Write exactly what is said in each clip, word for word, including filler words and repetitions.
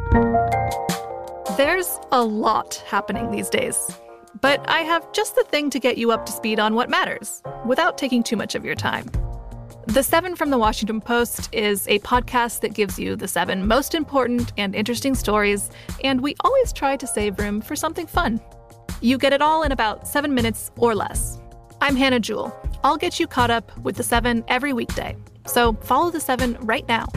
There's a lot happening these days, but I have just the thing to get you up to speed on what matters, without taking too much of your time. The Seven from the Washington Post is a podcast that gives you the seven most important and interesting stories, and we always try to save room for something fun. You get it all in about seven minutes or less. I'm Hannah Jewell. I'll get you caught up with the Seven every weekday. So follow the Seven right now.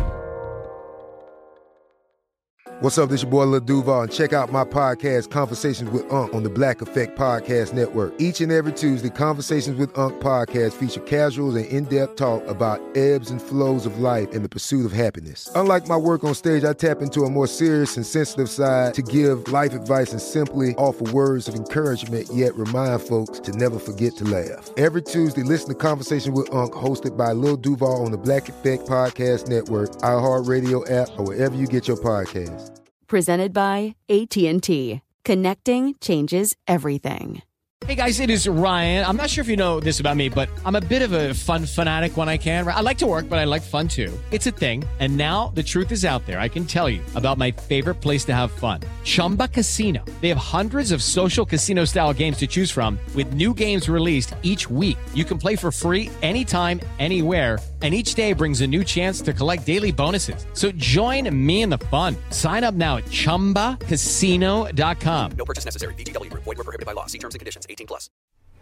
What's up, this your boy Lil Duval, and check out my podcast, Conversations with Unc, on the Black Effect Podcast Network. Each and every Tuesday, Conversations with Unc podcast feature casual and in-depth talk about ebbs and flows of life and the pursuit of happiness. Unlike my work on stage, I tap into a more serious and sensitive side to give life advice and simply offer words of encouragement, yet remind folks to never forget to laugh. Every Tuesday, listen to Conversation with Unc, hosted by Lil Duval on the Black Effect Podcast Network, iHeartRadio app, or wherever you get your podcasts. Presented by A T and T. Connecting changes everything. Hey guys, it is Ryan. I'm not sure if you know this about me, but I'm a bit of a fun fanatic when I can. I like to work, but I like fun too. It's a thing. And now the truth is out there. I can tell you about my favorite place to have fun. Chumba Casino. They have hundreds of social casino style games to choose from with new games released each week. You can play for free anytime, anywhere. And each day brings a new chance to collect daily bonuses. So join me in the fun. Sign up now at chumba casino dot com. No purchase necessary. V G W. Void where prohibited by law. See terms and conditions. eighteen plus.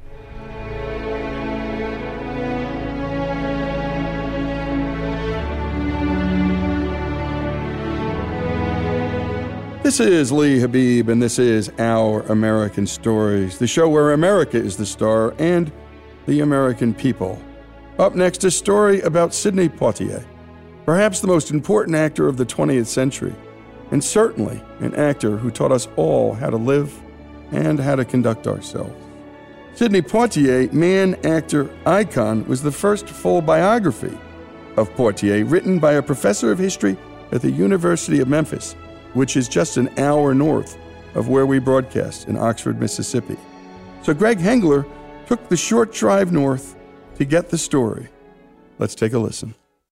This is Lee Habib, and this is Our American Stories, the show where America is the star and the American people. Up next, a story about Sidney Poitier, perhaps the most important actor of the twentieth century, and certainly an actor who taught us all how to live and how to conduct ourselves. Sidney Poitier, man, actor, icon, was the first full biography of Poitier written by a professor of history at the University of Memphis, which is just an hour north of where we broadcast in Oxford, Mississippi. So Greg Hengler took the short drive north to get the story. Let's take a listen.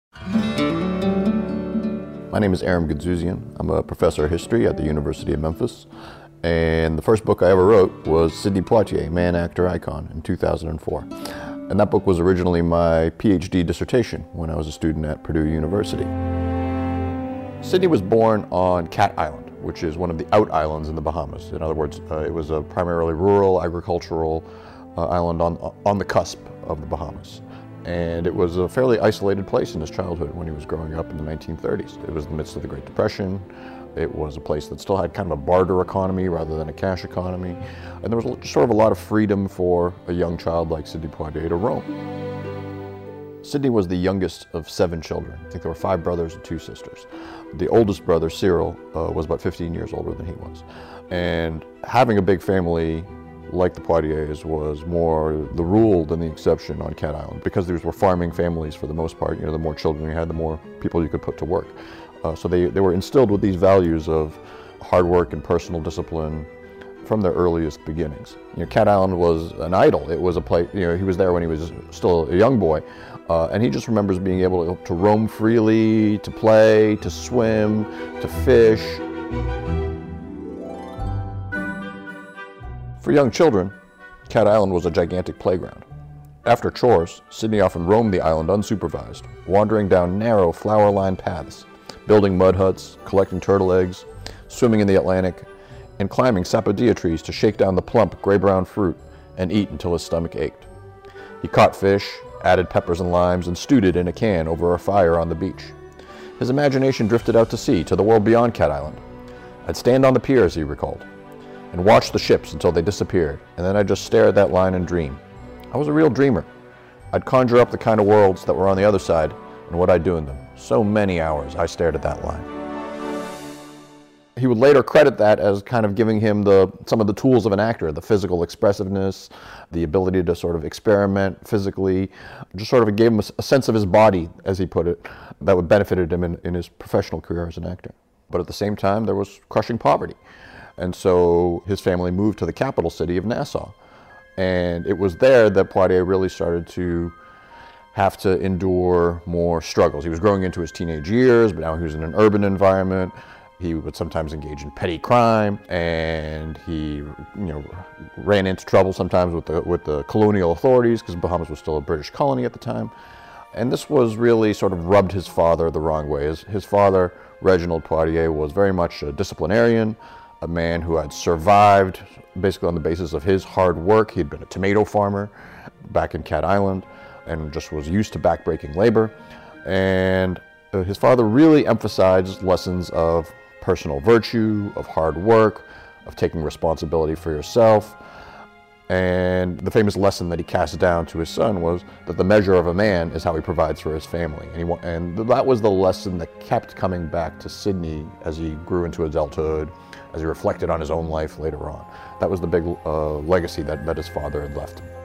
My name is Aram Gadzouzian. I'm a professor of history at the University of Memphis. And the first book I ever wrote was Sidney Poitier, Man, Actor, Icon, in two thousand four. And that book was originally my PhD dissertation when I was a student at Purdue University. Sidney was born on Cat Island, which is one of the out islands in the Bahamas. In other words, uh, it was a primarily rural, agricultural uh, island on, on the cusp of the Bahamas. And it was a fairly isolated place in his childhood when he was growing up in the nineteen thirties. It was in the midst of the Great Depression. It was a place that still had kind of a barter economy rather than a cash economy. And there was just sort of a lot of freedom for a young child like Sidney Poitier to roam. Sidney was the youngest of seven children. I think there were five brothers and two sisters. The oldest brother, Cyril, uh, was about fifteen years older than he was. And having a big family like the Poitiers was more the rule than the exception on Cat Island, because these were farming families for the most part. You know, the more children you had, the more people you could put to work. Uh, so they, they were instilled with these values of hard work and personal discipline from their earliest beginnings. You know, Cat Island was an idol. It was a place, you know, he was there when he was still a young boy, uh, and he just remembers being able to, to roam freely, to play, to swim, to fish. For young children, Cat Island was a gigantic playground. After chores, Sidney often roamed the island unsupervised, wandering down narrow, flower-lined paths, building mud huts, collecting turtle eggs, swimming in the Atlantic, and climbing sapodilla trees to shake down the plump, gray-brown fruit and eat until his stomach ached. He caught fish, added peppers and limes, and stewed it in a can over a fire on the beach. His imagination drifted out to sea, to the world beyond Cat Island. I'd stand on the piers, he recalled, and watch the ships until they disappeared, and then I'd just stare at that line and dream. I was a real dreamer. I'd conjure up the kind of worlds that were on the other side and what I'd do in them. So many hours I stared at that line. He would later credit that as kind of giving him the some of the tools of an actor, the physical expressiveness, the ability to sort of experiment physically, just sort of gave him a, a sense of his body, as he put it, that would benefited him in, in his professional career as an actor. But at the same time, there was crushing poverty. And so his family moved to the capital city of Nassau. And it was there that Poitier really started to have to endure more struggles. He was growing into his teenage years, but now he was in an urban environment. He would sometimes engage in petty crime, and he, you know, ran into trouble sometimes with the with the colonial authorities because Bahamas was still a British colony at the time. And this was really sort of rubbed his father the wrong way. His, his father, Reginald Poitier, was very much a disciplinarian, a man who had survived basically on the basis of his hard work. He'd been a tomato farmer back in Cat Island and just was used to backbreaking labor. And uh, his father really emphasized lessons of personal virtue, of hard work, of taking responsibility for yourself. And the famous lesson that he cast down to his son was that the measure of a man is how he provides for his family. And, he, and that was the lesson that kept coming back to Sidney as he grew into adulthood, as he reflected on his own life later on. That was the big uh, legacy that, that his father had left him.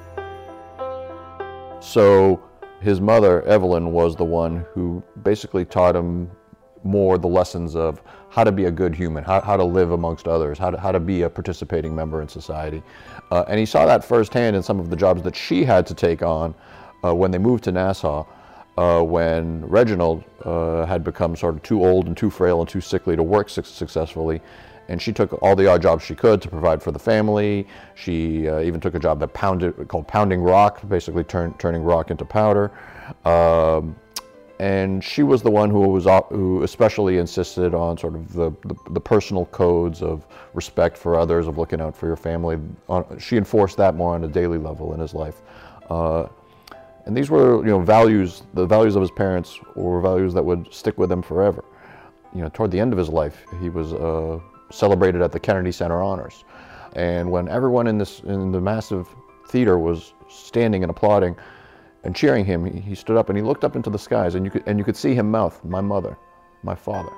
So his mother, Evelyn, was the one who basically taught him more the lessons of how to be a good human, how, how to live amongst others, how to, how to be a participating member in society. Uh, and he saw that firsthand in some of the jobs that she had to take on uh, when they moved to Nassau, uh, when Reginald uh, had become sort of too old and too frail and too sickly to work su- successfully. And she took all the odd jobs she could to provide for the family. She uh, even took a job that pounded, called pounding rock, basically turn, turning rock into powder. Um, And she was the one who was who especially insisted on sort of the, the, the personal codes of respect for others, of looking out for your family. She enforced that more on a daily level in his life. Uh, and these were, you know, values, the values of his parents were values that would stick with him forever. You know, toward the end of his life, he was uh, celebrated at the Kennedy Center Honors. And when everyone in this in the massive theater was standing and applauding and cheering him, he, he stood up and he looked up into the skies, and you could and you could see him mouth, "My mother, my father."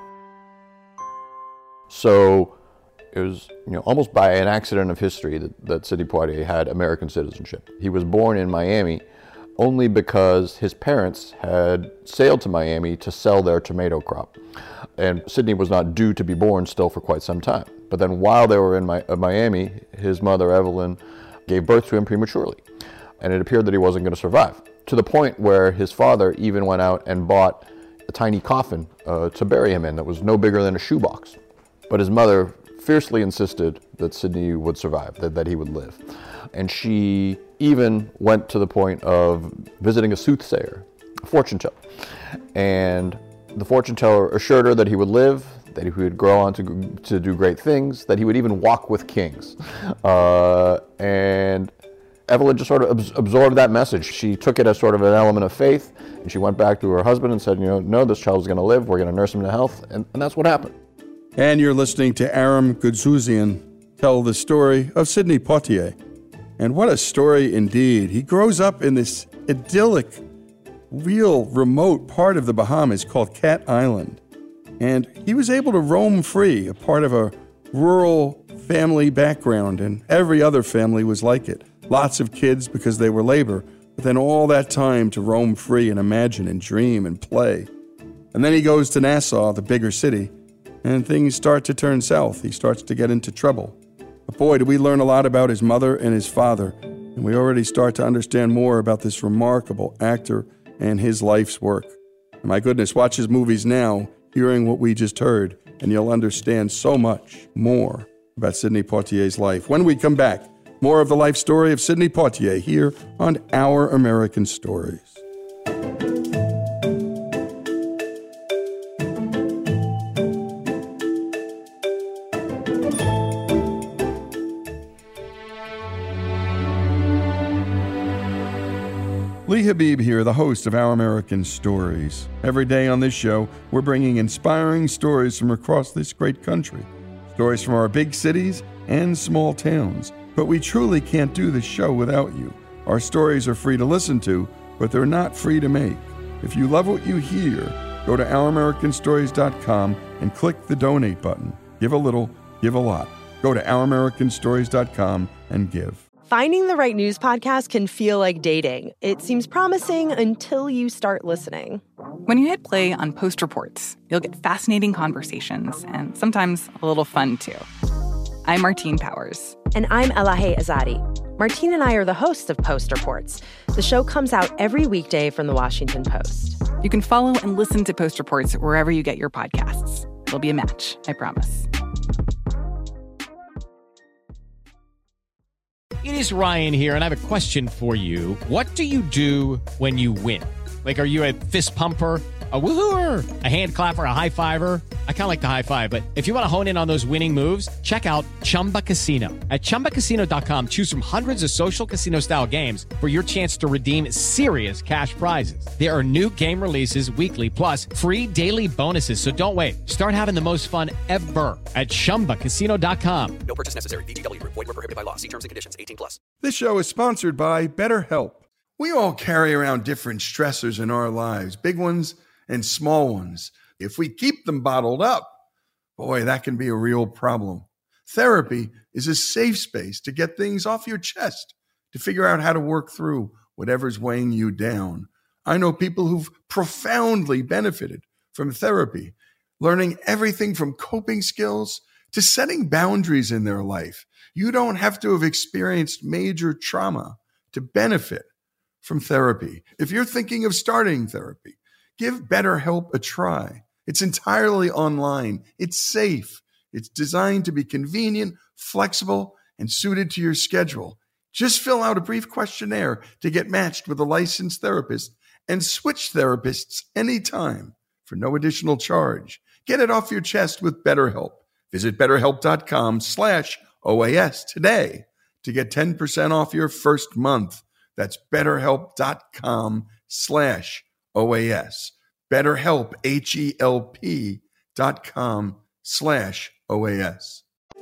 So it was, you know, almost by an accident of history that, that Sidney Poitier had American citizenship. He was born in Miami only because his parents had sailed to Miami to sell their tomato crop. And Sidney was not due to be born still for quite some time. But then while they were in Mi- uh, Miami, his mother, Evelyn, gave birth to him prematurely. And it appeared that he wasn't going to survive, to the point where his father even went out and bought a tiny coffin uh, to bury him in that was no bigger than a shoebox. But his mother fiercely insisted that Sidney would survive, that, that he would live. And she even went to the point of visiting a soothsayer, a fortune teller. And the fortune teller assured her that he would live, that he would grow on to, to do great things, that he would even walk with kings. Uh, and Evelyn just sort of absorbed that message. She took it as sort of an element of faith, and she went back to her husband and said, you know, no, this child's going to live. We're going to nurse him to health. And, and that's what happened. And you're listening to Aram Goudsouzian tell the story of Sidney Poitier. And what a story indeed. He grows up in this idyllic, real remote part of the Bahamas called Cat Island. And he was able to roam free, a part of a rural family background, and every other family was like it. Lots of kids because they were labor, but then all that time to roam free and imagine and dream and play. And then he goes to Nassau, the bigger city, and things start to turn south. He starts to get into trouble. But boy, do we learn a lot about his mother and his father, and we already start to understand more about this remarkable actor and his life's work. And my goodness, watch his movies now, hearing what we just heard, and you'll understand so much more about Sidney Poitier's life. When we come back, more of the life story of Sidney Poitier here on Our American Stories. Lee Habib here, the host of Our American Stories. Every day on this show, we're bringing inspiring stories from across this great country. Stories from our big cities and small towns. But we truly can't do this show without you. Our stories are free to listen to, but they're not free to make. If you love what you hear, go to our american stories dot com and click the donate button. Give a little, give a lot. Go to our american stories dot com and give. Finding the right news podcast can feel like dating. It seems promising until you start listening. When you hit play on Post Reports, you'll get fascinating conversations and sometimes a little fun, too. I'm Martine Powers. And I'm Elahe Azadi. Martine and I are the hosts of Post Reports. The show comes out every weekday from the Washington Post. You can follow and listen to Post Reports wherever you get your podcasts. It'll be a match, I promise. It is Ryan here, and I have a question for you. What do you do when you win? Like, are you a fist pumper, a woohooer, a hand clapper, a high fiver? I kind of like the high five, but if you want to hone in on those winning moves, check out Chumba Casino. At chumba casino dot com, choose from hundreds of social casino style games for your chance to redeem serious cash prizes. There are new game releases weekly, plus free daily bonuses. So don't wait. Start having the most fun ever at chumba casino dot com. No purchase necessary. V G W. Void where prohibited by law. See terms and conditions. eighteen plus. This show is sponsored by BetterHelp. We all carry around different stressors in our lives, big ones and small ones. If we keep them bottled up, boy, that can be a real problem. Therapy is a safe space to get things off your chest, to figure out how to work through whatever's weighing you down. I know people who've profoundly benefited from therapy, learning everything from coping skills to setting boundaries in their life. You don't have to have experienced major trauma to benefit from therapy. If you're thinking of starting therapy, give BetterHelp a try. It's entirely online. It's safe. It's designed to be convenient, flexible, and suited to your schedule. Just fill out a brief questionnaire to get matched with a licensed therapist and switch therapists anytime for no additional charge. Get it off your chest with BetterHelp. Visit betterhelp.com slash OAS today to get ten percent off your first month. That's betterhelp.com slash OAS. BetterHelp, H-E-L-P dot com slash OAS.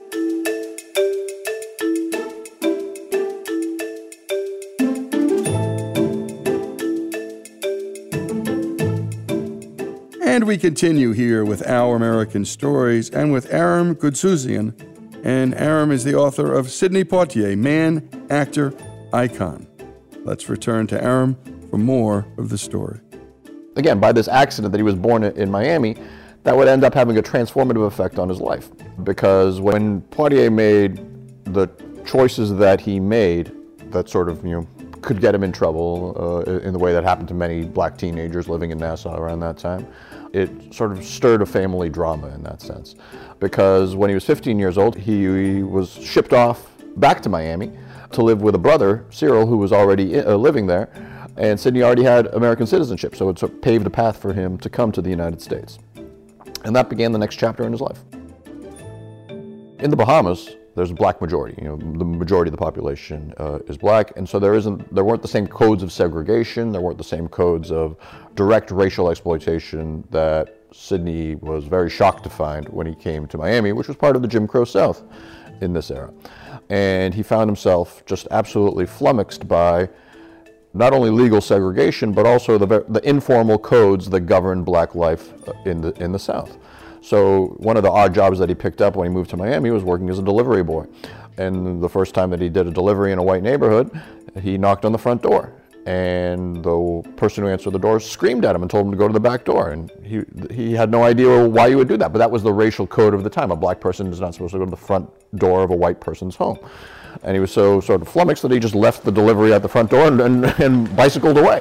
And we continue here with Our American Stories and with Aram Goudsouzian. And Aram is the author of Sidney Poitier, Man, Actor, Icon. Let's return to Aram for more of the story. Again, by this accident that he was born in Miami, that would end up having a transformative effect on his life. Because when Poitier made the choices that he made, that sort of, you know, could get him in trouble uh, in the way that happened to many black teenagers living in Nassau around that time, it sort of stirred a family drama in that sense. Because when he was fifteen years old, he was shipped off back to Miami to live with a brother, Cyril, who was already uh, living there. And Sidney already had American citizenship, so it sort of paved a path for him to come to the United States. And that began the next chapter in his life. In the Bahamas, there's a black majority. You know, the majority of the population uh, is black, and so there isn't, there weren't the same codes of segregation, there weren't the same codes of direct racial exploitation that Sidney was very shocked to find when he came to Miami, which was part of the Jim Crow South in this era. And he found himself just absolutely flummoxed by not only legal segregation, but also the, the informal codes that govern black life in the, in the South. So one of the odd jobs that he picked up when he moved to Miami was working as a delivery boy. And the first time that he did a delivery in a white neighborhood, he knocked on the front door. And the person who answered the door screamed at him and told him to go to the back door. And he, he had no idea why you would do that, but that was the racial code of the time. A black person is not supposed to go to the front door of a white person's home. And he was so sort of flummoxed that he just left the delivery at the front door and, and, and bicycled away.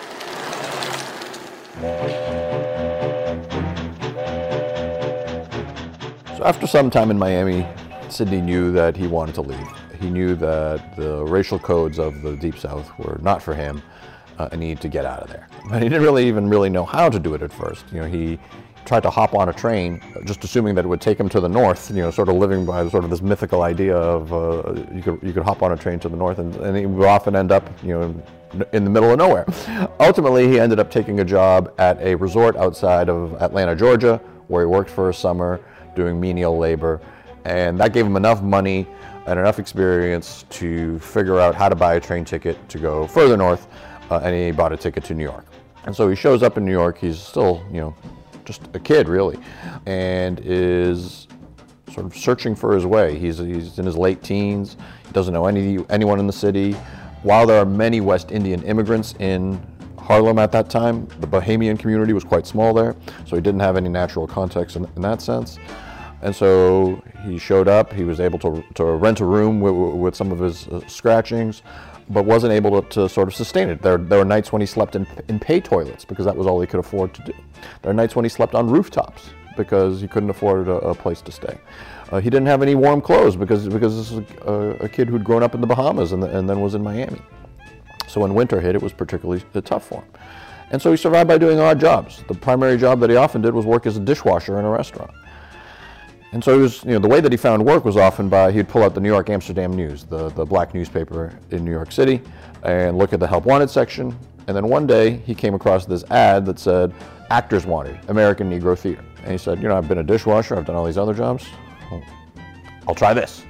So after some time in Miami, Sidney knew that he wanted to leave. He knew that the racial codes of the Deep South were not for him, uh, and he needed to get out of there. But he didn't really even really know how to do it at first. You know, he tried to hop on a train, just assuming that it would take him to the north, you know, sort of living by sort of this mythical idea of uh, you could you could hop on a train to the north, and, and he would often end up, you know, in the middle of nowhere. Ultimately, he ended up taking a job at a resort outside of Atlanta, Georgia, where he worked for a summer doing menial labor, and that gave him enough money and enough experience to figure out how to buy a train ticket to go further north, uh, and he bought a ticket to New York. And so he shows up in New York. He's still, you know, just a kid really, and is sort of searching for his way. He's, he's in his late teens. He doesn't know any anyone in the city. While there are many West Indian immigrants in Harlem at that time, the Bahamian community was quite small there, so he didn't have any natural context in, in that sense. And so he showed up. He was able to, to rent a room with, with some of his uh, scratchings, but wasn't able to, to sort of sustain it. There, there were nights when he slept in, in pay toilets because that was all he could afford to do. There are nights when he slept on rooftops because he couldn't afford a, a place to stay. Uh, he didn't have any warm clothes because because this is a, a kid who'd grown up in the Bahamas and, the, and then was in Miami. So when winter hit, it was particularly tough for him. And so he survived by doing odd jobs. The primary job that he often did was work as a dishwasher in a restaurant. And so he was, you know, the way that he found work was often by, he'd pull out the New York Amsterdam News, the, the black newspaper in New York City, and look at the help wanted section. And then one day he came across this ad that said, actors wanted, American Negro Theater. And he said, you know, I've been a dishwasher, I've done all these other jobs. Well, I'll try this.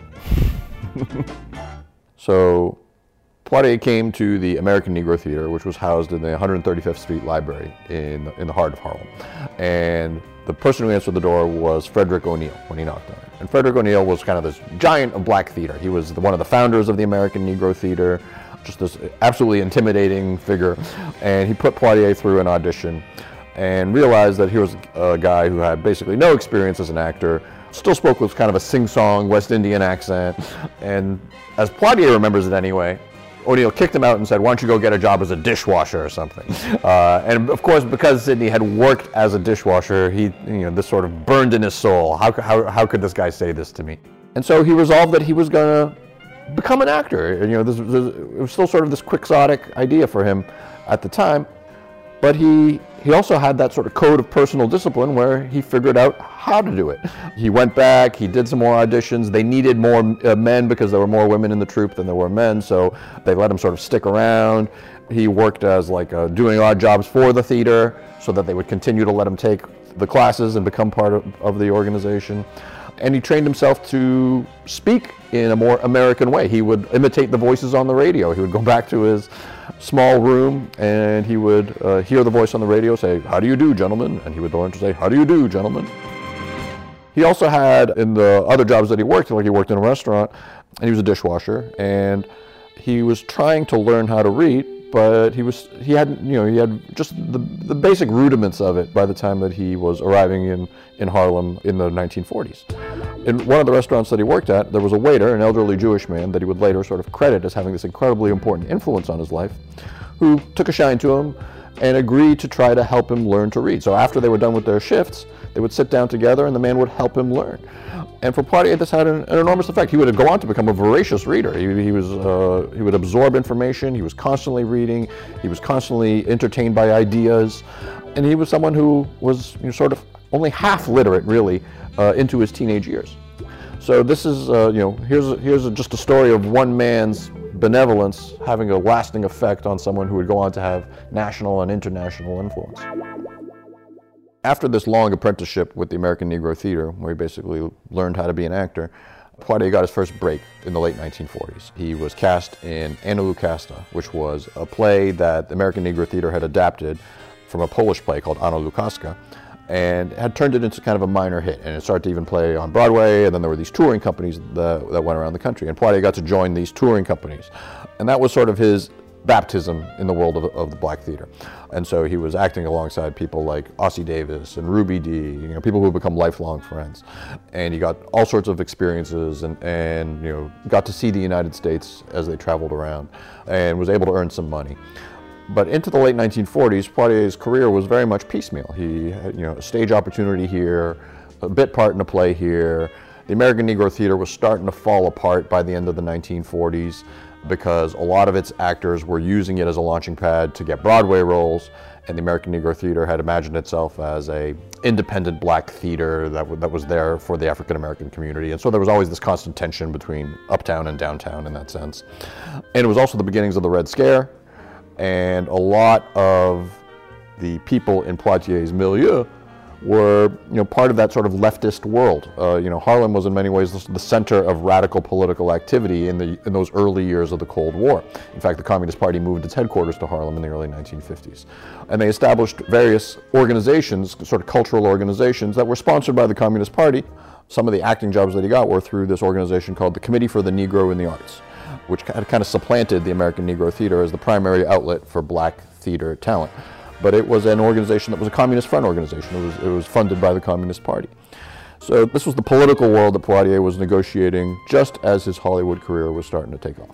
So Poitier came to the American Negro Theater, which was housed in the one hundred thirty-fifth Street Library in the, in the heart of Harlem. And the person who answered the door was Frederick O'Neill when he knocked on it. And Frederick O'Neill was kind of this giant of black theater. He was the, one of the founders of the American Negro Theater, just this absolutely intimidating figure. And he put Poitier through an audition and realized that he was a guy who had basically no experience as an actor, still spoke with kind of a sing-song West Indian accent. And as Poitier remembers it anyway, O'Neill kicked him out and said, why don't you go get a job as a dishwasher or something? Uh, and of course, because Sidney had worked as a dishwasher, he, you know, this sort of burned in his soul. How, how, how could this guy say this to me? And so he resolved that he was going to become an actor. You know, this, this, it was still sort of this quixotic idea for him at the time. But he, he also had that sort of code of personal discipline where he figured out how to do it. He went back, he did some more auditions. They needed more uh, men because there were more women in the troupe than there were men, so they let him sort of stick around. He worked as like uh, doing odd jobs for the theater so that they would continue to let him take the classes and become part of, of the organization. And he trained himself to speak in a more American way. He would imitate the voices on the radio. He would go back to his small room and he would uh, hear the voice on the radio say, how do you do, gentlemen? And he would learn to say, how do you do, gentlemen? He also had, in the other jobs that he worked, like he worked in a restaurant, and he was a dishwasher, and he was trying to learn how to read, but he was he hadn't, you know, he had just the, the basic rudiments of it by the time that he was arriving in, in Harlem in the nineteen forties. In one of the restaurants that he worked at, there was a waiter, an elderly Jewish man that he would later sort of credit as having this incredibly important influence on his life, who took a shine to him and agreed to try to help him learn to read. So after they were done with their shifts, they would sit down together and the man would help him learn. And for Poitier, this had an, an enormous effect. He would go on to become a voracious reader. He, he, was, uh, he would absorb information, he was constantly reading, he was constantly entertained by ideas, and he was someone who was, you know, sort of only half literate, really, uh, into his teenage years. So this is, uh, you know, here's, here's a, just a story of one man's benevolence having a lasting effect on someone who would go on to have national and international influence. After this long apprenticeship with the American Negro Theater, where he basically learned how to be an actor, Poitier got his first break in the late nineteen forties. He was cast in Anna Lukasta, which was a play that the American Negro Theater had adapted from a Polish play called Anna Lukaska, and had turned it into kind of a minor hit. And it started to even play on Broadway, and then there were these touring companies that, that went around the country. And Poitier got to join these touring companies. And that was sort of his baptism in the world of, of the black theater. And so he was acting alongside people like Ossie Davis and Ruby Dee, you know, people who become lifelong friends. And he got all sorts of experiences and, and you know, got to see the United States as they traveled around and was able to earn some money. But into the late nineteen forties, Poitier's career was very much piecemeal. He had, you know, a stage opportunity here, a bit part in a play here. The American Negro Theater was starting to fall apart by the end of the nineteen forties because a lot of its actors were using it as a launching pad to get Broadway roles, and the American Negro Theater had imagined itself as a independent black theater that, w that was there for the African American community. And so there was always this constant tension between uptown and downtown in that sense. And it was also the beginnings of the Red Scare. And a lot of the people in Poitier's milieu were, you know, part of that sort of leftist world. Uh, you know, Harlem was in many ways the center of radical political activity in the in those early years of the Cold War. In fact, the Communist Party moved its headquarters to Harlem in the early nineteen fifties. And they established various organizations, sort of cultural organizations, that were sponsored by the Communist Party. Some of the acting jobs that he got were through this organization called the Committee for the Negro in the Arts, which had kind of supplanted the American Negro Theater as the primary outlet for black theater talent. But it was an organization that was a Communist Front organization. It was, it was funded by the Communist Party. So this was the political world that Poitier was negotiating just as his Hollywood career was starting to take off.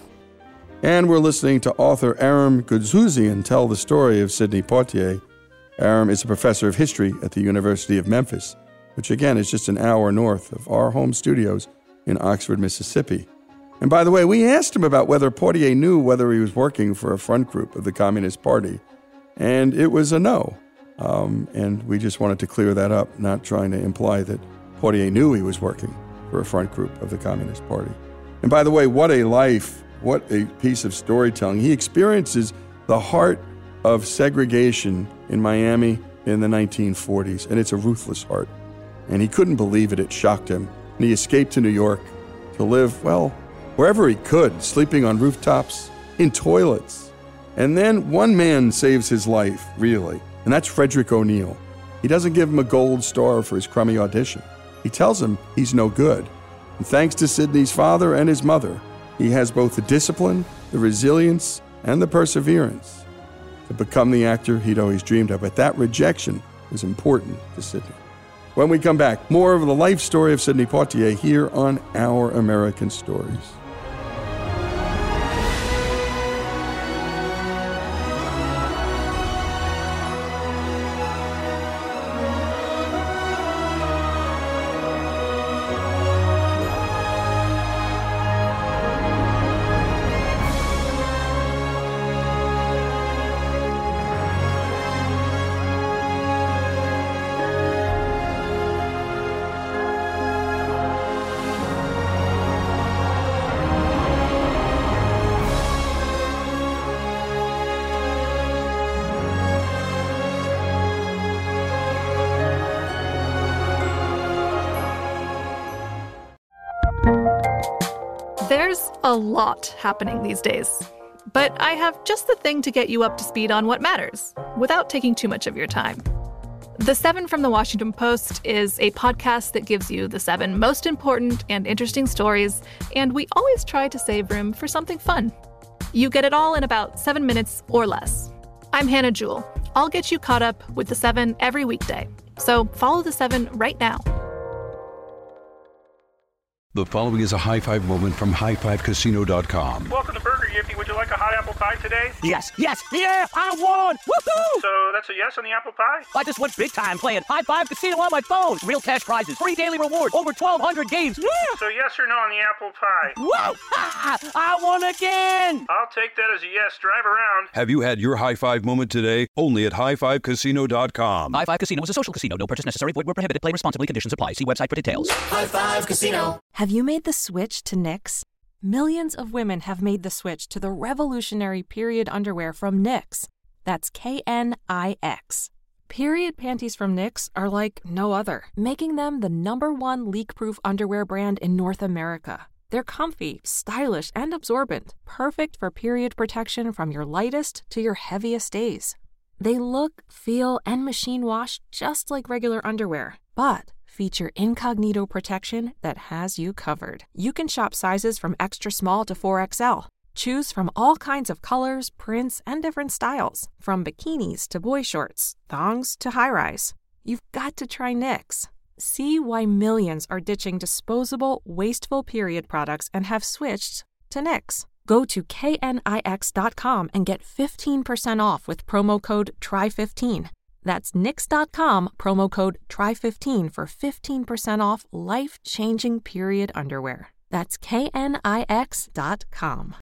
And we're listening to author Aram Goudsouzian tell the story of Sidney Poitier. Aram is a professor of history at the University of Memphis. which again is just an hour north of our home studios in Oxford, Mississippi. And by the way, we asked him about whether Poitier knew whether he was working for a front group of the Communist Party, and it was a no. Um, and we just wanted to clear that up, not trying to imply that Poitier knew he was working for a front group of the Communist Party. And by the way, what a life, what a piece of storytelling. He experiences the heart of segregation in Miami in the nineteen forties, and it's a ruthless heart. And he couldn't believe it, it shocked him. And he escaped to New York to live, well, wherever he could, sleeping on rooftops, in toilets. And then one man saves his life, really, and that's Frederick O'Neill. He doesn't give him a gold star for his crummy audition. He tells him he's no good. And thanks to Sidney's father and his mother, he has both the discipline, the resilience, and the perseverance to become the actor he'd always dreamed of. But that rejection was important to Sidney. When we come back, more of the life story of Sidney Poitier here on Our American Stories. There's a lot happening these days, but I have just the thing to get you up to speed on what matters, without taking too much of your time. The Seven from the Washington Post is a podcast that gives you the seven most important and interesting stories, and we always try to save room for something fun. You get it all in about seven minutes or less. I'm Hannah Jewell. I'll get you caught up with the seven every weekday, so follow the seven right now. The following is a high five moment from high five casino dot com. Welcome to Burger Yippee. Would you like a hot apple pie today? Yes, yes, yeah, I won! Woohoo! So that's a yes on the apple pie? I just went big time playing High Five Casino on my phone. Real cash prizes, free daily rewards, over twelve hundred games. Yeah! So yes or no on the apple pie? Whoa! Ha! I won again! I'll take that as a yes. Drive around. Have you had your high five moment today? Only at high five casino dot com. High Five Casino is a social casino. No purchase necessary. Void where prohibited. Play responsibly. Conditions apply. See website for details. High Five Casino. Have you made the switch to Knix? Millions of women have made the switch to the revolutionary period underwear from Knix. That's K N I X. Period panties from Knix are like no other, making them the number one leak-proof underwear brand in North America. They're comfy, stylish, and absorbent, perfect for period protection from your lightest to your heaviest days. They look, feel, and machine wash just like regular underwear, but feature incognito protection that has you covered. You can shop sizes from extra small to four X L. Choose from all kinds of colors, prints, and different styles, from bikinis to boy shorts, thongs to high-rise. You've got to try Knix. See why millions are ditching disposable, wasteful period products and have switched to Knix. Go to K N I X dot com and get fifteen percent off with promo code try fifteen. That's Knix dot com, promo code try fifteen for fifteen percent off life-changing period underwear. That's K N I X dot com.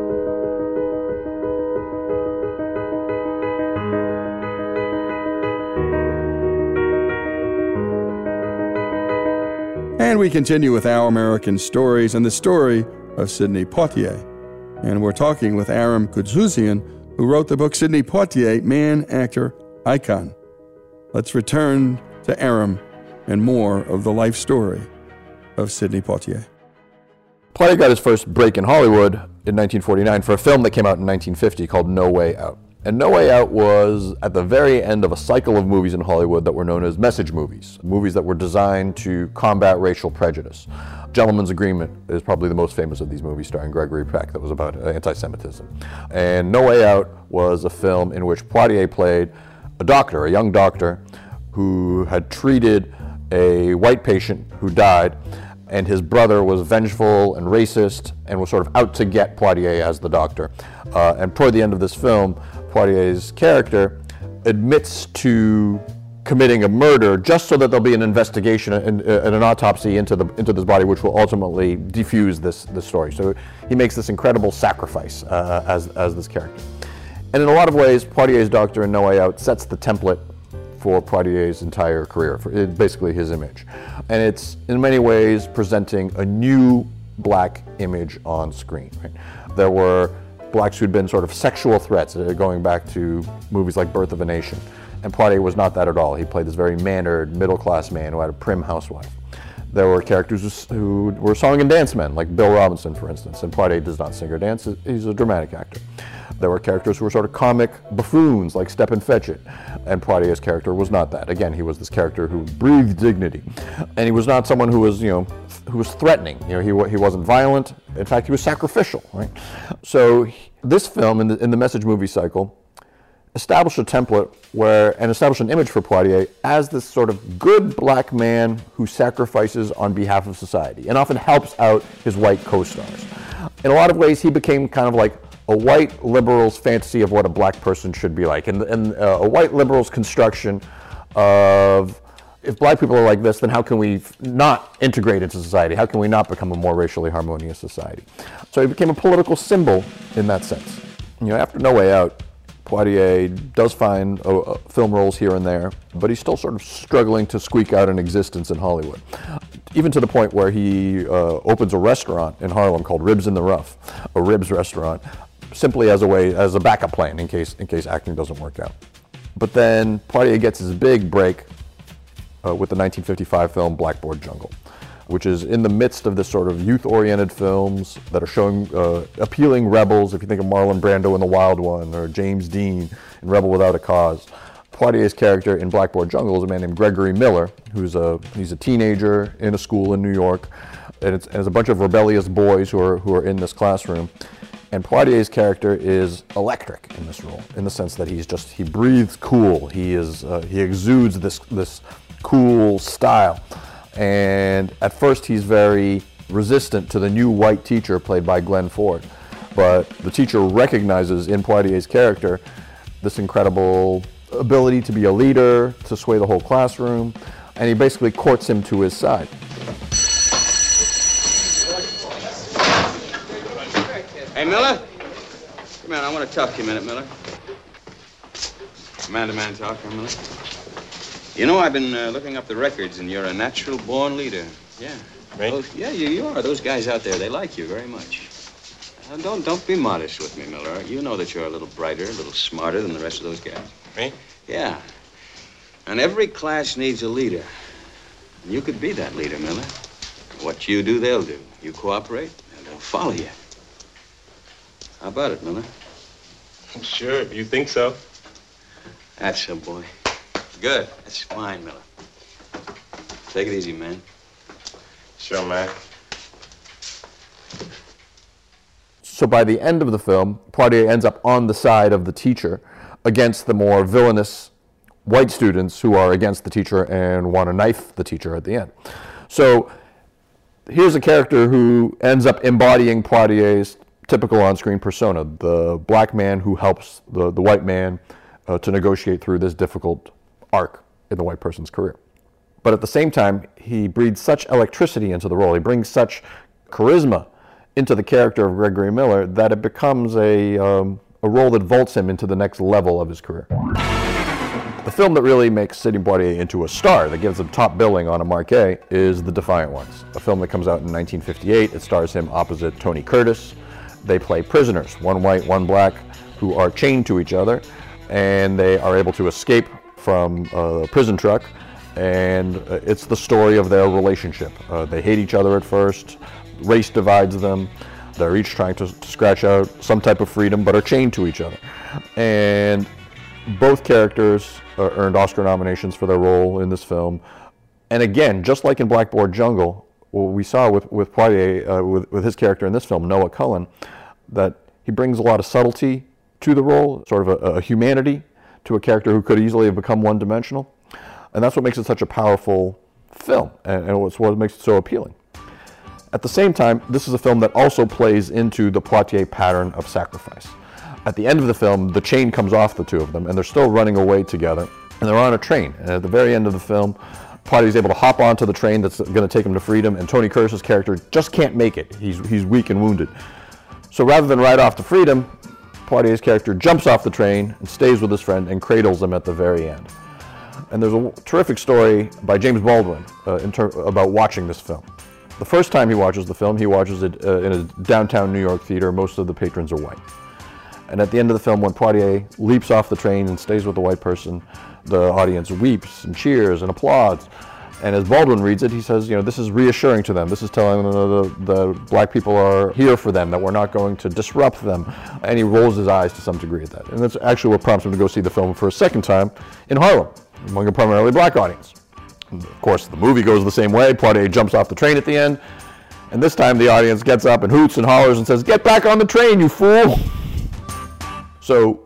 And we continue with Our American Stories and the story of Sidney Poitier. And we're talking with Aram Goudsouzian, who wrote the book Sidney Poitier, Man, Actor, Icon. Let's return to Aram and more of the life story of Sidney Poitier. Poitier got his first break in Hollywood in nineteen forty-nine for a film that came out in nineteen fifty called No Way Out. And No Way Out was at the very end of a cycle of movies in Hollywood that were known as message movies, movies that were designed to combat racial prejudice. Gentleman's Agreement is probably the most famous of these movies, starring Gregory Peck, that was about anti-Semitism. And No Way Out was a film in which Poitier played a doctor, a young doctor, who had treated a white patient who died, and his brother was vengeful and racist and was sort of out to get Poitier as the doctor. Uh, and toward the end of this film, Poitier's character admits to committing a murder just so that there'll be an investigation and, and an autopsy into the into this body, which will ultimately defuse this this story. So he makes this incredible sacrifice uh, as as this character. And in a lot of ways, Poitier's Doctor in No Way Out sets the template for Poitier's entire career, for basically his image. And it's in many ways presenting a new black image on screen. Right? There were blacks who'd been sort of sexual threats, uh, going back to movies like Birth of a Nation. And Poitier was not that at all. He played this very mannered, middle-class man who had a prim housewife. There were characters who were song and dance men, like Bill Robinson, for instance, and Poitier does not sing or dance. He's a dramatic actor. There were characters who were sort of comic buffoons, like Stepin Fetchit, and Poitier's character was not that. Again, he was this character who breathed dignity, and he was not someone who was, you know, who was threatening. You know, he he wasn't violent. In fact, he was sacrificial. Right. So this film, in the in the message movie cycle, established a template where, and established an image for Poitier as this sort of good black man who sacrifices on behalf of society and often helps out his white co-stars. In a lot of ways, he became kind of like a white liberal's fantasy of what a black person should be like, and, and uh, a white liberal's construction of, if black people are like this, then how can we not integrate into society? How can we not become a more racially harmonious society? So he became a political symbol in that sense. You know, after No Way Out, Poitier does find uh, uh, film roles here and there, but he's still sort of struggling to squeak out an existence in Hollywood. Even to the point where he uh, opens a restaurant in Harlem called Ribs in the Rough, a ribs restaurant, simply as a way, as a backup plan in case in case acting doesn't work out. But then Poitier gets his big break uh, with the nineteen fifty-five film Blackboard Jungle, which is in the midst of this sort of youth-oriented films that are showing uh, appealing rebels. If you think of Marlon Brando in The Wild One, or James Dean in Rebel Without a Cause. Poitier's character in Blackboard Jungle is a man named Gregory Miller, who's a he's a teenager in a school in New York, and it's, and it's a bunch of rebellious boys who are who are in this classroom. And Poitier's character is electric in this role, in the sense that he's just he breathes cool. He is uh, he exudes this this cool style. And at first he's very resistant to the new white teacher played by Glenn Ford. But the teacher recognizes in Poitier's character this incredible ability to be a leader, to sway the whole classroom, and he basically courts him to his side. Hey, Miller? Come on, I want to talk to you a minute, Miller. Man-to-man talk here, Miller. You know, I've been uh, looking up the records, and you're a natural-born leader. Yeah. Right? Those, yeah, you, you are. Those guys out there, they like you very much. Uh, don't don't be modest with me, Miller. You know that you're a little brighter, a little smarter than the rest of those guys. Me? Yeah. And every class needs a leader. And you could be that leader, Miller. What you do, they'll do. You cooperate, and they'll follow you. How about it, Miller? Sure, if you think so. That's so, boy. Good. That's fine, Miller. Take it easy, man. Sure, man. So by the end of the film, Poitier ends up on the side of the teacher against the more villainous white students who are against the teacher and want to knife the teacher at the end. So here's a character who ends up embodying Poitier's typical on-screen persona, the black man who helps the, the white man uh, to negotiate through this difficult arc in the white person's career. But at the same time, he breathes such electricity into the role, he brings such charisma into the character of Gregory Miller that it becomes a, um, a role that vaults him into the next level of his career. The film that really makes Sidney Poitier into a star, that gives him top billing on a marquee, is The Defiant Ones, a film that comes out in nineteen fifty-eight. It stars him opposite Tony Curtis. They play prisoners, one white, one black, who are chained to each other, and they are able to escape from a prison truck, and it's the story of their relationship. Uh, they hate each other at first, race divides them, they're each trying to, to scratch out some type of freedom, but are chained to each other. And both characters uh, earned Oscar nominations for their role in this film. And again, just like in Blackboard Jungle, what we saw with, with Poitier, uh, with, with his character in this film, Noah Cullen, that he brings a lot of subtlety to the role, sort of a, a humanity to a character who could easily have become one-dimensional. And that's what makes it such a powerful film, and, and it's what makes it so appealing. At the same time, this is a film that also plays into the Poitier pattern of sacrifice. At the end of the film, the chain comes off the two of them, and they're still running away together. and they're on a train. And at the very end of the film, Poitier's able to hop onto the train that's going to take him to freedom, and Tony Curtis's character just can't make it. He's, he's weak and wounded. So rather than ride off to freedom, Poitier's character jumps off the train and stays with his friend and cradles him at the very end. And there's a terrific story by James Baldwin uh, in ter- about watching this film. The first time he watches the film, he watches it uh, in a downtown New York theater. Most of the patrons are white. And at the end of the film, when Poitier leaps off the train and stays with the white person, the audience weeps and cheers and applauds. And as Baldwin reads it, he says, you know, this is reassuring to them. This is telling them the, the, the black people are here for them, that we're not going to disrupt them. And he rolls his eyes to some degree at that. And that's actually what prompts him to go see the film for a second time in Harlem, among a primarily black audience. And of course, the movie goes the same way. Poitier jumps off the train at the end. And this time the audience gets up and hoots and hollers and says, "Get back on the train, you fool!" So,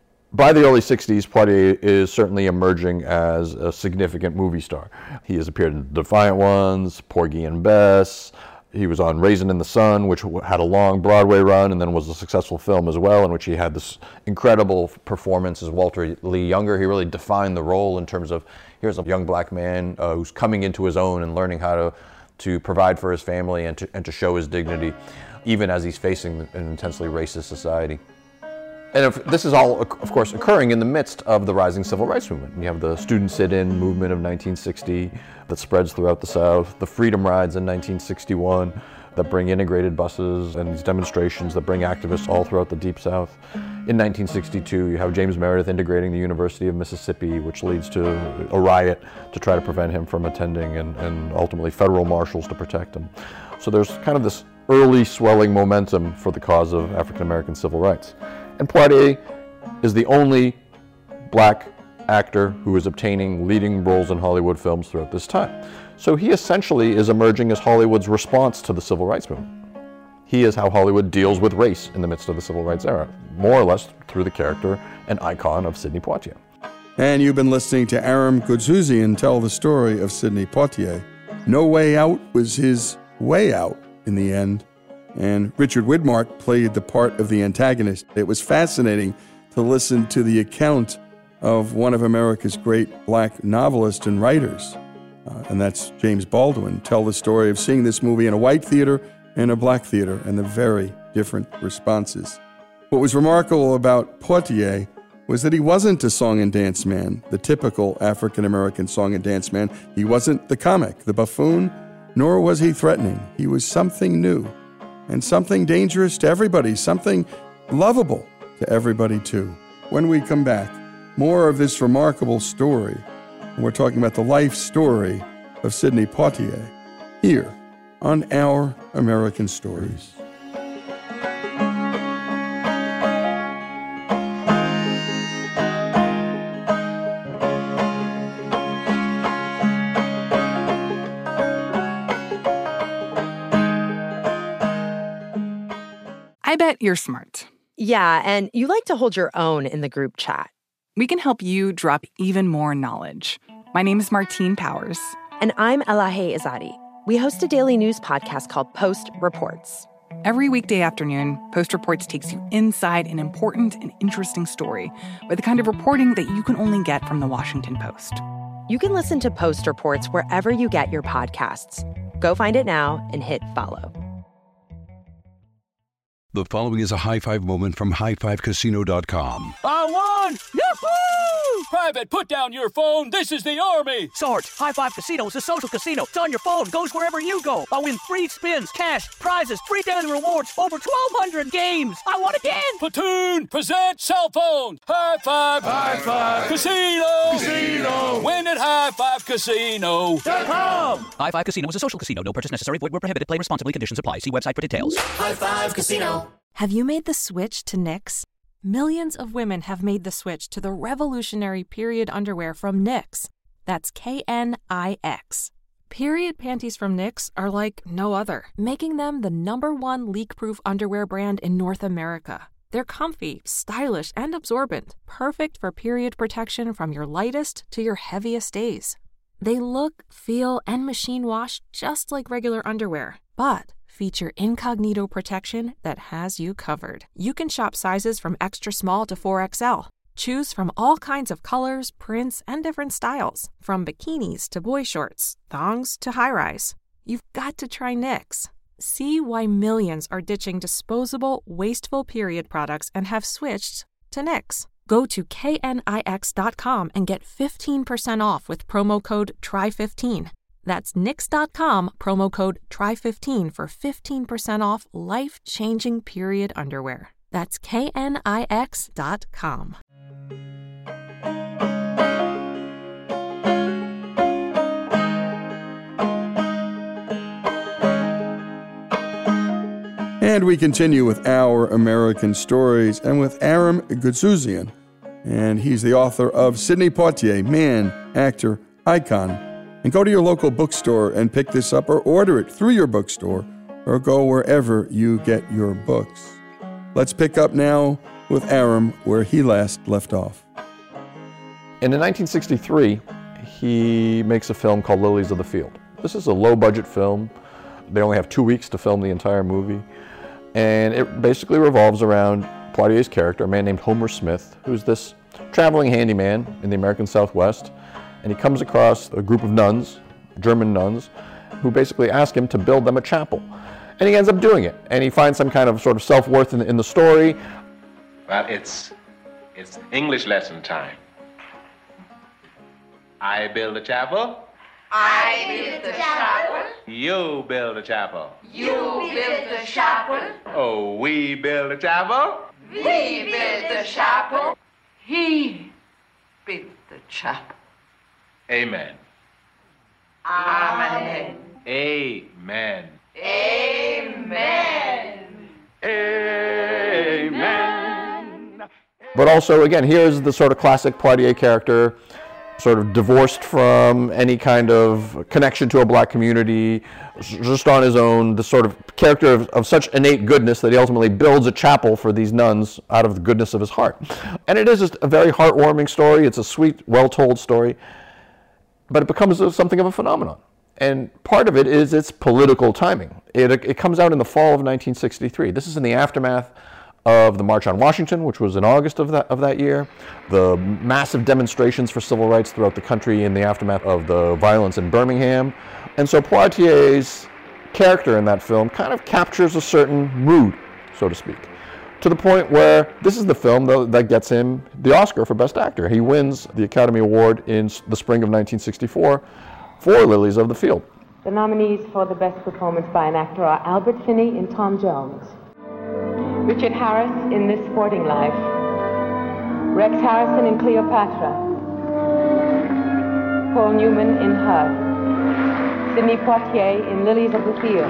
by the early sixties, Poitier is certainly emerging as a significant movie star. He has appeared in Defiant Ones, Porgy and Bess. He was on Raisin in the Sun, which had a long Broadway run and then was a successful film as well, in which he had this incredible performance as Walter Lee Younger. He really defined the role in terms of, here's a young black man uh, who's coming into his own and learning how to, to provide for his family and to, and to show his dignity, even as he's facing an intensely racist society. And if, this is all, of course, occurring in the midst of the rising civil rights movement. You have the student sit-in movement of nineteen sixty that spreads throughout the South, the freedom rides in nineteen sixty-one that bring integrated buses, and these demonstrations that bring activists all throughout the Deep South. In nineteen sixty-two, you have James Meredith integrating the University of Mississippi, which leads to a riot to try to prevent him from attending, and, and ultimately federal marshals to protect him. So there's kind of this early swelling momentum for the cause of African American civil rights. And Poitier is the only black actor who is obtaining leading roles in Hollywood films throughout this time. So he essentially is emerging as Hollywood's response to the civil rights movement. He is how Hollywood deals with race in the midst of the civil rights era, more or less through the character and icon of Sidney Poitier. And you've been listening to Aram Goudzouzian tell the story of Sidney Poitier. No Way Out was his way out in the end. And Richard Widmark played the part of the antagonist. It was fascinating to listen to the account of one of America's great black novelists and writers, uh, and that's James Baldwin, tell the story of seeing this movie in a white theater and a black theater and the very different responses. What was remarkable about Poitier was that he wasn't a song and dance man, the typical African-American song and dance man. He wasn't the comic, the buffoon, nor was he threatening. He was something new. And something dangerous to everybody, something lovable to everybody too. When we come back, more of this remarkable story. And we're talking about the life story of Sidney Poitier here on Our American Stories. I bet you're smart. Yeah, and you like to hold your own in the group chat. We can help you drop even more knowledge. My name is Martine Powers. And I'm Elahe Izadi. We host a daily news podcast called Post Reports. Every weekday afternoon, Post Reports takes you inside an important and interesting story with the kind of reporting that you can only get from the Washington Post. You can listen to Post Reports wherever you get your podcasts. Go find it now and hit follow. The following is a high five moment from high five casino dot com. I won! Yahoo! Private, put down your phone. This is the Army. Sarge, High Five Casino is a social casino. It's on your phone. Goes wherever you go. I win free spins, cash, prizes, free daily rewards, over twelve hundred games. I won again. Platoon, present cell phone. High Five. High Five. Casino. Casino. Win at high five casino dot com. High Five Casino is a social casino. No purchase necessary. Void where prohibited. Play responsibly. Conditions apply. See website for details. High Five Casino. Have you made the switch to Knix? Millions of women have made the switch to the revolutionary period underwear from Knix. That's K N I X. Period panties from Knix are like no other, making them the number one leak-proof underwear brand in North America. They're comfy, stylish, and absorbent, perfect for period protection from your lightest to your heaviest days. They look, feel, and machine wash just like regular underwear, but feature incognito protection that has you covered. You can shop sizes from extra small to four X L. Choose from all kinds of colors, prints, and different styles, from bikinis to boy shorts, thongs to high-rise. You've got to try Knix. See why millions are ditching disposable, wasteful period products and have switched to Knix. Go to K N I X dot com and get fifteen percent off with promo code try fifteen. That's Knix dot com, promo code try fifteen for fifteen percent off life-changing period underwear. That's K N I X dot com. And we continue with Our American Stories and with Aram Goudsouzian. And he's the author of Sidney Poitier, Man, Actor, Icon. And go to your local bookstore and pick this up or order it through your bookstore or go wherever you get your books. Let's pick up now with Aram where he last left off. And in nineteen sixty-three, he makes a film called Lilies of the Field. This is a low-budget film. They only have two weeks to film the entire movie. And it basically revolves around Poitier's character, a man named Homer Smith, who's this traveling handyman in the American Southwest. And he comes across a group of nuns, German nuns, who basically ask him to build them a chapel. And he ends up doing it. And he finds some kind of sort of self-worth in, in the story. Well, it's, it's English lesson time. I build a chapel. I build the chapel. You build a chapel. You build the chapel. Oh, we build a chapel. We build the chapel. He built the chapel. Amen. Amen. Amen. Amen. Amen. But also, again, here's the sort of classic Poitier character, sort of divorced from any kind of connection to a black community, just on his own, the sort of character of, of such innate goodness that he ultimately builds a chapel for these nuns out of the goodness of his heart. And it is just a very heartwarming story. It's a sweet, well-told story, but it becomes something of a phenomenon. And part of it is its political timing. It, it comes out in the fall of nineteen sixty-three. This is in the aftermath of the March on Washington, which was in August of that, of that year, the massive demonstrations for civil rights throughout the country in the aftermath of the violence in Birmingham. And so Poitier's character in that film kind of captures a certain mood, so to speak, to the point where this is the film that, that gets him the Oscar for Best Actor. He wins the Academy Award in the spring of nineteen sixty-four for Lilies of the Field. The nominees for the Best Performance by an Actor are Albert Finney in Tom Jones, Richard Harris in This Sporting Life, Rex Harrison in Cleopatra, Paul Newman in Her, Sidney Poitier in Lilies of the Field.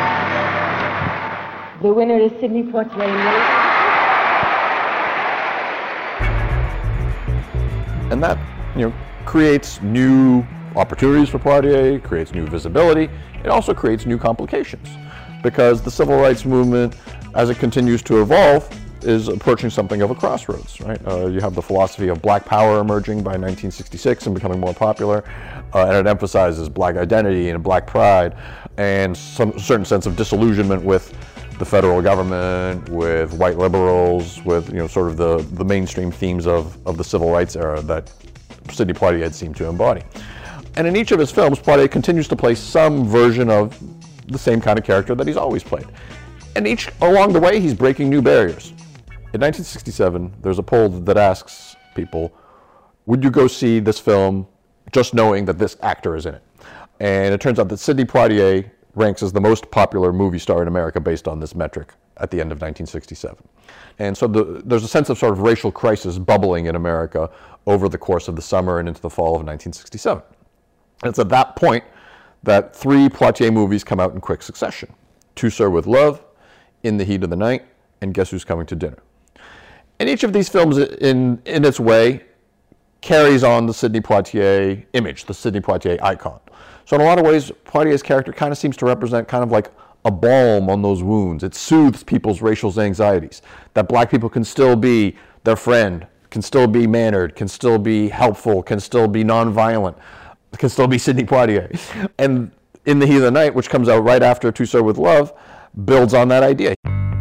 The winner is Sidney Poitier in Lilies. And that, you know, creates new opportunities for Poitier, creates new visibility. It also creates new complications because the civil rights movement, as it continues to evolve, is approaching something of a crossroads, right? Uh, you have the philosophy of black power emerging by nineteen sixty-six and becoming more popular, uh, and it emphasizes black identity and black pride and some certain sense of disillusionment with the federal government, with white liberals, with, you know, sort of the, the mainstream themes of, of the civil rights era that Sidney Poitier had seemed to embody. And in each of his films, Poitier continues to play some version of the same kind of character that he's always played. And each, along the way, he's breaking new barriers. In nineteen sixty-seven, there's a poll that asks people, would you go see this film just knowing that this actor is in it? And it turns out that Sidney Poitier ranks as the most popular movie star in America based on this metric at the end of nineteen sixty-seven. And so the, there's a sense of sort of racial crisis bubbling in America over the course of the summer and into the fall of nineteen sixty-seven. And it's at that point that three Poitier movies come out in quick succession. To Sir with Love, In the Heat of the Night, and Guess Who's Coming to Dinner. And each of these films, in, in its way, carries on the Sidney Poitier image, the Sidney Poitier icon. So in a lot of ways, Poitier's character kind of seems to represent kind of like a balm on those wounds. It soothes people's racial anxieties, that black people can still be their friend, can still be mannered, can still be helpful, can still be nonviolent, can still be Sidney Poitier. And In the Heat of the Night, which comes out right after To Sir with Love, builds on that idea.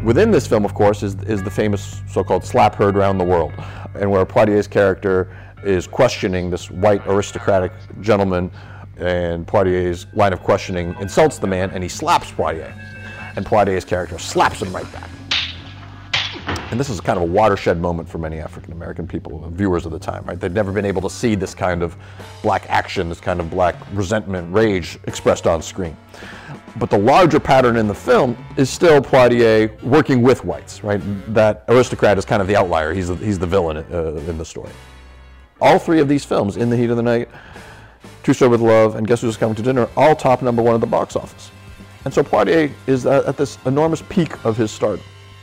Within this film, of course, is, is the famous so-called slap heard around the world, and where Poitier's character is questioning this white aristocratic gentleman, and Poitier's line of questioning insults the man, and he slaps Poitier, and Poitier's character slaps him right back. And this is kind of a watershed moment for many African-American people, viewers of the time, right? They'd never been able to see this kind of black action, this kind of black resentment, rage expressed on screen. But the larger pattern in the film is still Poitier working with whites, right? That aristocrat is kind of the outlier. He's the, he's the villain uh, in the story. All three of these films, In the Heat of the Night, Too Short with Love, and Guess Who's Coming to Dinner, all top number one at the box office. And so Poitier is at this enormous peak of his stardom.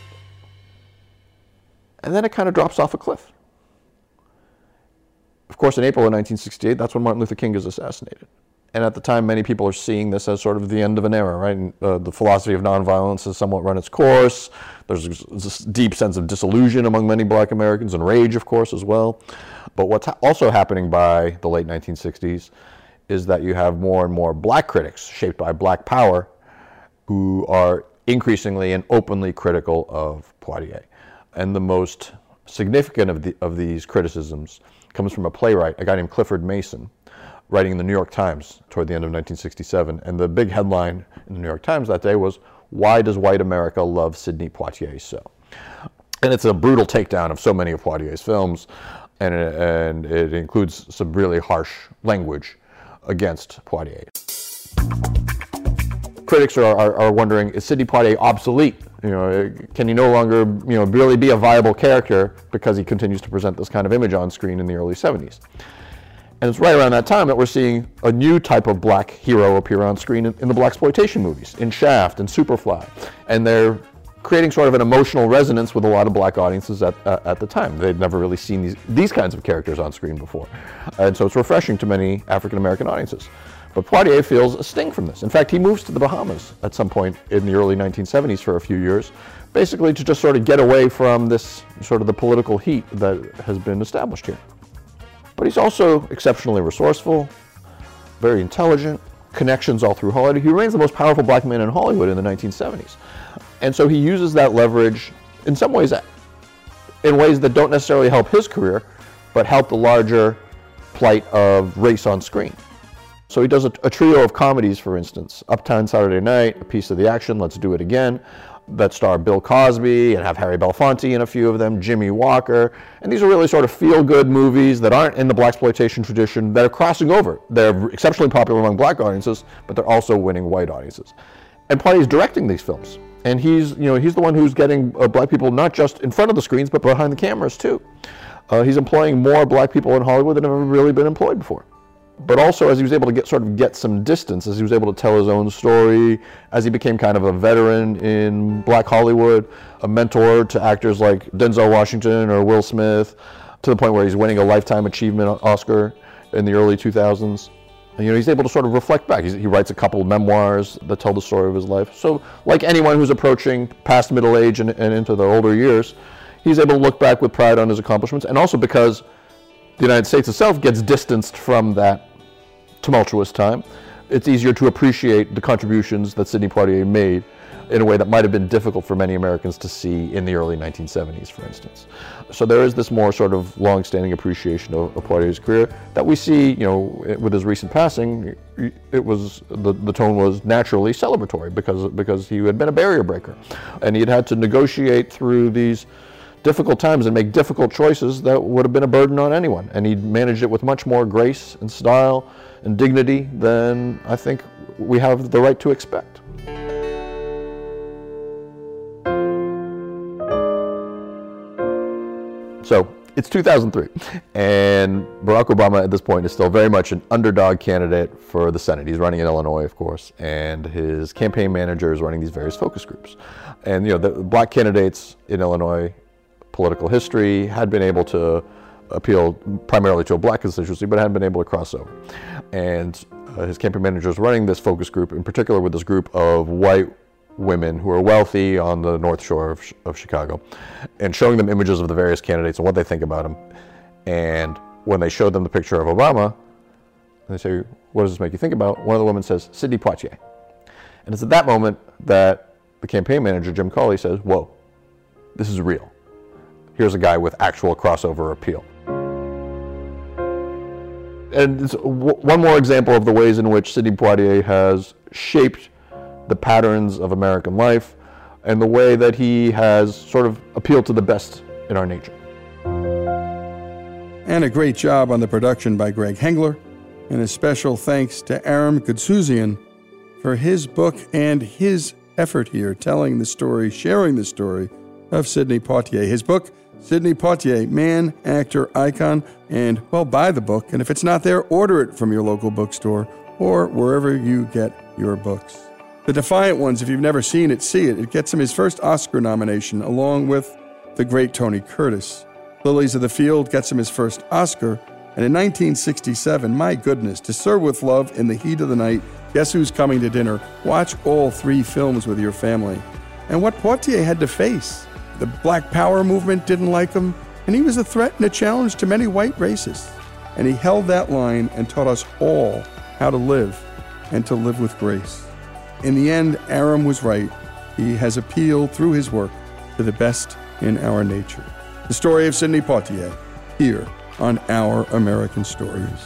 And then it kind of drops off a cliff. Of course, in April of nineteen sixty-eight, that's when Martin Luther King is assassinated. And at the time, many people are seeing this as sort of the end of an era, right? And, uh, the philosophy of nonviolence has somewhat run its course. There's this deep sense of disillusion among many black Americans, and rage, of course, as well. But what's ha- also happening by the late nineteen sixties is that you have more and more black critics, shaped by black power, who are increasingly and openly critical of Poitier. And the most significant of, the, of these criticisms comes from a playwright, a guy named Clifford Mason, writing in the New York Times toward the end of nineteen sixty-seven. And the big headline in the New York Times that day was, "Why Does White America Love Sidney Poitier So?" And it's a brutal takedown of so many of Poitier's films, and it, and it includes some really harsh language against Poitier. Critics are, are, are wondering, is Sidney Poitier obsolete? You know, can he no longer, you know, really be a viable character because he continues to present this kind of image on screen in the early seventies? And it's right around that time that we're seeing a new type of black hero appear on screen in, in the blaxploitation movies, in Shaft and Superfly. And they're creating sort of an emotional resonance with a lot of black audiences at, uh, at the time. They'd never really seen these, these kinds of characters on screen before. And so it's refreshing to many African-American audiences. But Poitier feels a sting from this. In fact, he moves to the Bahamas at some point in the early nineteen seventies for a few years, basically to just sort of get away from this sort of the political heat that has been established here. But he's also exceptionally resourceful, very intelligent, connections all through Hollywood. He remains the most powerful black man in Hollywood in the nineteen seventies. And so he uses that leverage in some ways, in ways that don't necessarily help his career, but help the larger plight of race on screen. So he does a, a trio of comedies, for instance, Uptown Saturday Night, A Piece of the Action, Let's Do It Again, that star Bill Cosby and have Harry Belafonte in a few of them, Jimmy Walker. And these are really sort of feel-good movies that aren't in the blaxploitation tradition, that are crossing over. They're exceptionally popular among black audiences, but they're also winning white audiences. And Poitier's directing these films. And he's, you know, he's the one who's getting uh, black people not just in front of the screens, but behind the cameras too. Uh, he's employing more black people in Hollywood than have ever really been employed before. But also, as he was able to get sort of get some distance, as he was able to tell his own story, as he became kind of a veteran in black Hollywood, a mentor to actors like Denzel Washington or Will Smith, to the point where he's winning a Lifetime Achievement Oscar in the early two thousands. And, you know, he's able to sort of reflect back. He's, he writes a couple of memoirs that tell the story of his life. So, like anyone who's approaching past middle age and, and into the older years, he's able to look back with pride on his accomplishments, and also because the United States itself gets distanced from that tumultuous time, it's easier to appreciate the contributions that Sidney Poitier made in a way that might have been difficult for many Americans to see in the early nineteen seventies, for instance. So there is this more sort of long-standing appreciation of, of Poitier's career that we see, you know, with his recent passing. It was the, the tone was naturally celebratory because because he had been a barrier breaker, and he had had to negotiate through these difficult times and make difficult choices that would have been a burden on anyone. And he managed it with much more grace and style and dignity than I think we have the right to expect. So it's two thousand three, and Barack Obama at this point is still very much an underdog candidate for the Senate. He's running in Illinois, of course, and his campaign manager is running these various focus groups. And, you know, the black candidates in Illinois, political history, had been able to appeal primarily to a black constituency, but hadn't been able to cross over. And uh, his campaign manager is running this focus group, in particular with this group of white women who are wealthy on the North Shore of, of Chicago, and showing them images of the various candidates and what they think about them. And when they showed them the picture of Obama, they say, "What does this make you think about?" One of the women says, "Sidney Poitier." And it's at that moment that the campaign manager, Jim Cawley, says, whoa, this is real. Here's a guy with actual crossover appeal. And it's w- one more example of the ways in which Sidney Poitier has shaped the patterns of American life and the way that he has sort of appealed to the best in our nature. And a great job on the production by Greg Hengler, and a special thanks to Aram Goudsouzian for his book and his effort here, telling the story, sharing the story of Sidney Poitier. His book, Sidney Poitier, Man, Actor, Icon, and, well, buy the book, and if it's not there, order it from your local bookstore or wherever you get your books. The Defiant Ones, if you've never seen it, see it. It gets him his first Oscar nomination, along with the great Tony Curtis. Lilies of the Field gets him his first Oscar, and in nineteen sixty-seven, my goodness, To Serve with Love, In the Heat of the Night, Guess Who's Coming to Dinner? Watch all three films with your family. And what Poitier had to face. The Black Power movement didn't like him, and he was a threat and a challenge to many white racists. And he held that line and taught us all how to live, and to live with grace. In the end, Aram was right. He has appealed through his work to the best in our nature. The story of Sidney Poitier, here on Our American Stories.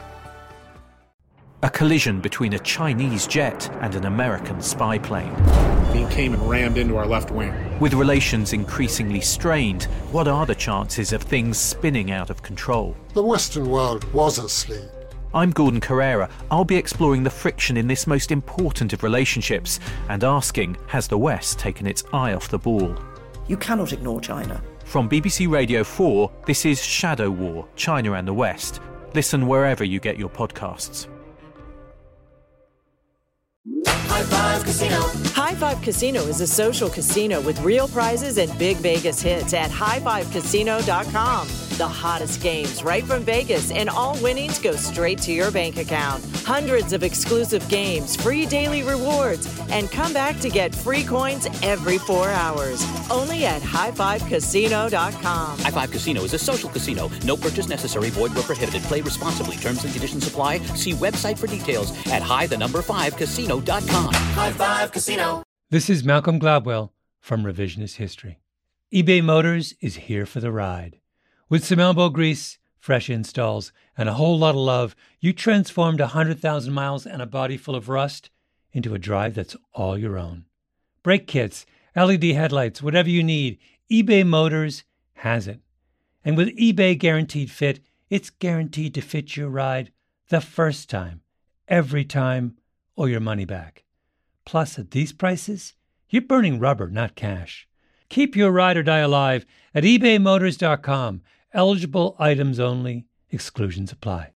A collision between a Chinese jet and an American spy plane. He came and rammed into our left wing. With relations increasingly strained, what are the chances of things spinning out of control? The Western world was asleep. I'm Gordon Carrera. I'll be exploring the friction in this most important of relationships and asking, has the West taken its eye off the ball? You cannot ignore China. From B B C Radio four, this is Shadow War, China and the West. Listen wherever you get your podcasts. High Five Casino. High Five Casino is a social casino with real prizes and big Vegas hits at high five casino dot com. The hottest games right from Vegas, and all winnings go straight to your bank account. Hundreds of exclusive games, free daily rewards, and come back to get free coins every four hours. Only at high five casino dot com. High Five Casino is a social casino. No purchase necessary. Void where prohibited. Play responsibly. Terms and conditions apply. See website for details at high the number five casino dot com. High Five Casino. This is Malcolm Gladwell from Revisionist History. eBay Motors is here for the ride. With some elbow grease, fresh installs, and a whole lot of love, you transformed one hundred thousand miles and a body full of rust into a drive that's all your own. Brake kits, L E D headlights, whatever you need, eBay Motors has it. And with eBay Guaranteed Fit, it's guaranteed to fit your ride the first time, every time, or your money back. Plus, at these prices, you're burning rubber, not cash. Keep your ride or die alive at ebay motors dot com. Eligible items only. Exclusions apply.